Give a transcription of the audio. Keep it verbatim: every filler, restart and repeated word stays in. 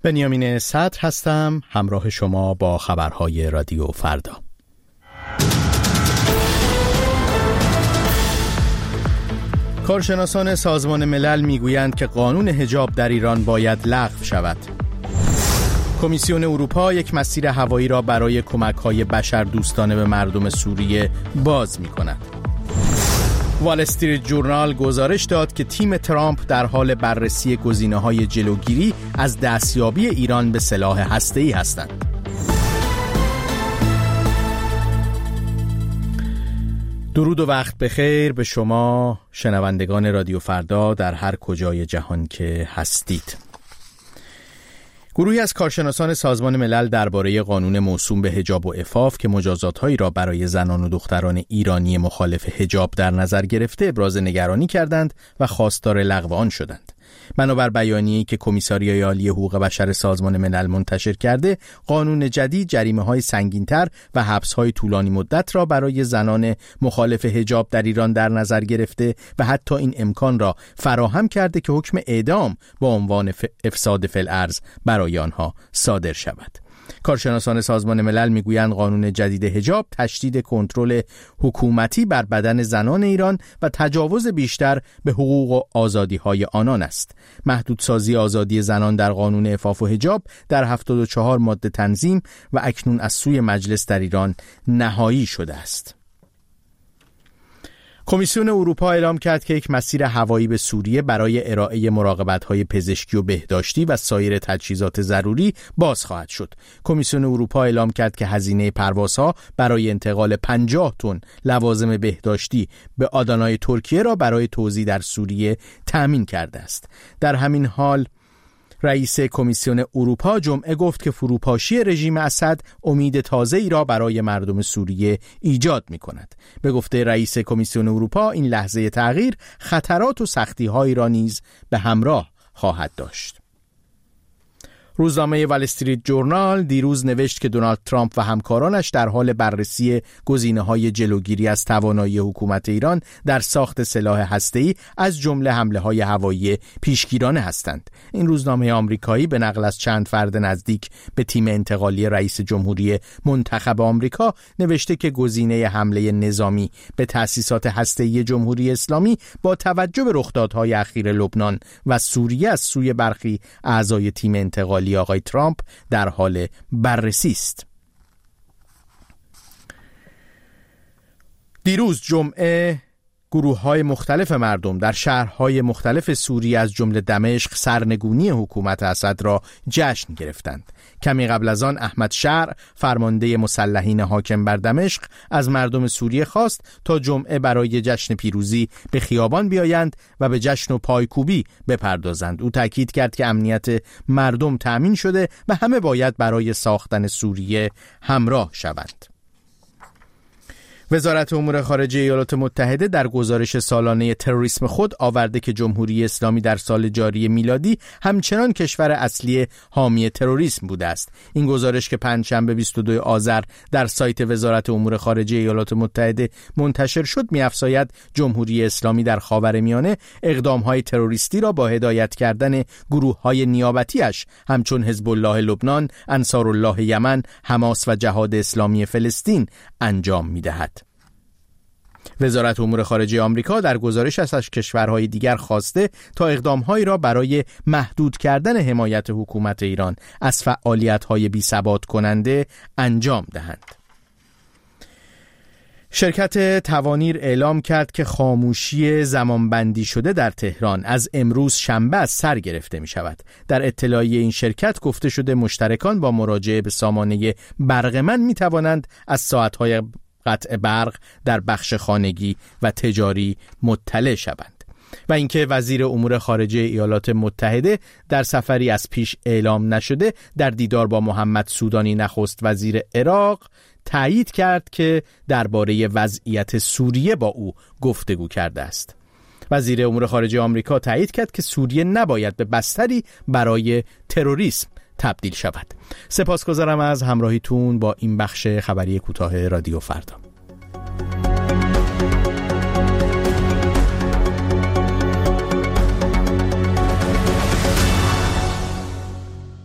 بنیامین صدر هستم، همراه شما با خبرهای رادیو فردا. کارشناسان سازمان ملل میگویند که قانون حجاب در ایران باید لغو شود. کمیسیون اروپا یک مسیر هوایی را برای کمک‌های بشردوستانه به مردم سوریه باز می‌کند. وال استریت جورنال گزارش داد که تیم ترامپ در حال بررسی گزینه‌های جلوگیری از دستیابی ایران به سلاح هسته‌ای هستند. درود و وقت بخیر به شما شنوندگان رادیو فردا در هر کجای جهان که هستید. گروهی از کارشناسان سازمان ملل درباره قانون موسوم به حجاب و عفاف که مجازات‌هایی را برای زنان و دختران ایرانی مخالف حجاب در نظر گرفته ابراز نگرانی کردند و خواستار لغو آن شدند. بنابر بیانیه‌ای که کمیساریای عالی حقوق بشر سازمان ملل منتشر کرده، قانون جدید جریمه‌های سنگین‌تر و حبس‌های طولانی مدت را برای زنان مخالف حجاب در ایران در نظر گرفته و حتی این امکان را فراهم کرده که حکم اعدام با عنوان افساد فی الارض برای آنها صادر شود. کارشناسان سازمان ملل میگویند قانون جدید حجاب تشدید کنترل حکومتی بر بدن زنان ایران و تجاوز بیشتر به حقوق و آزادی‌های آنان است. محدودسازی آزادی زنان در قانون عفاف و حجاب در هفتاد و چهار ماده تنظیم و اکنون از سوی مجلس در ایران نهایی شده است. کمیسیون اروپا اعلام کرد که یک مسیر هوایی به سوریه برای ارائه مراقبت‌های پزشکی و بهداشتی و سایر تجهیزات ضروری باز خواهد شد. کمیسیون اروپا اعلام کرد که هزینه پروازها برای انتقال پنجاه تن لوازم بهداشتی به آدانای ترکیه را برای توزیع در سوریه تأمین کرده است. در همین حال رئیس کمیسیون اروپا جمعه گفت که فروپاشی رژیم اسد امید تازه‌ای را برای مردم سوریه ایجاد می‌کند. به گفته رئیس کمیسیون اروپا این لحظه تغییر خطرات و سختی‌هایی را نیز به همراه خواهد داشت. روزنامه وال استریت جورنال دیروز نوشت که دونالد ترامپ و همکارانش در حال بررسی گزینه‌های جلوگیری از توانایی حکومت ایران در ساخت سلاح هسته‌ای از جمله حمله‌های هوایی پیشگیرانه هستند. این روزنامه آمریکایی به نقل از چند فرد نزدیک به تیم انتقالی رئیس جمهوری منتخب آمریکا نوشته که گزینه حمله نظامی به تأسیسات هسته‌ای جمهوری اسلامی با توجه به رخدادهای اخیر لبنان و سوریه از سوی برخی اعضای تیم انتقالی آقای ترامپ در حال بررسی است. دیروز جمعه گروه‌های مختلف مردم در شهرهای مختلف سوریه از جمله دمشق سرنگونی حکومت اسد را جشن گرفتند. کمی قبل از آن احمد شرع فرمانده مسلحین حاکم بر دمشق از مردم سوریه خواست تا جمعه برای جشن پیروزی به خیابان بیایند و به جشن و پایکوبی بپردازند. او تاکید کرد که امنیت مردم تأمین شده و همه باید برای ساختن سوریه همراه شوند. وزارت امور خارجه ایالات متحده در گزارش سالانه تروریسم خود آورده که جمهوری اسلامی در سال جاری میلادی همچنان کشور اصلی حامی تروریسم بوده است. این گزارش که پنجشنبه بیست و دوم آذر در سایت وزارت امور خارجه ایالات متحده منتشر شد می‌افزاید جمهوری اسلامی در خاورمیانه اقدام‌های تروریستی را با هدایت کردن گروه‌های نیابتی‌اش همچون حزب الله لبنان، انصارالله یمن، حماس و جهاد اسلامی فلسطین انجام می‌دهد. وزارت امور خارجه آمریکا در گزارش از کشورهای دیگر خواسته تا اقدامهایی را برای محدود کردن حمایت حکومت ایران از فعالیت‌های بی‌ثبات کننده انجام دهند. شرکت توانیر اعلام کرد که خاموشی زمانبندی شده در تهران از امروز شنبه از سر گرفته می شود. در اطلاعیه این شرکت گفته شده مشترکان با مراجعه به سامانه برقمن می توانند از ساعت‌های قطع برق در بخش خانگی و تجاری مطلع شوند. و اینکه وزیر امور خارجه ایالات متحده در سفری از پیش اعلام نشده در دیدار با محمد سودانی نخست وزیر عراق تایید کرد که درباره وضعیت سوریه با او گفتگو کرده است. وزیر امور خارجه آمریکا تایید کرد که سوریه نباید به بستری برای تروریسم تبدیل شود. سپاسگزارم از همراهیتون با این بخش خبری کوتاه رادیو فردا.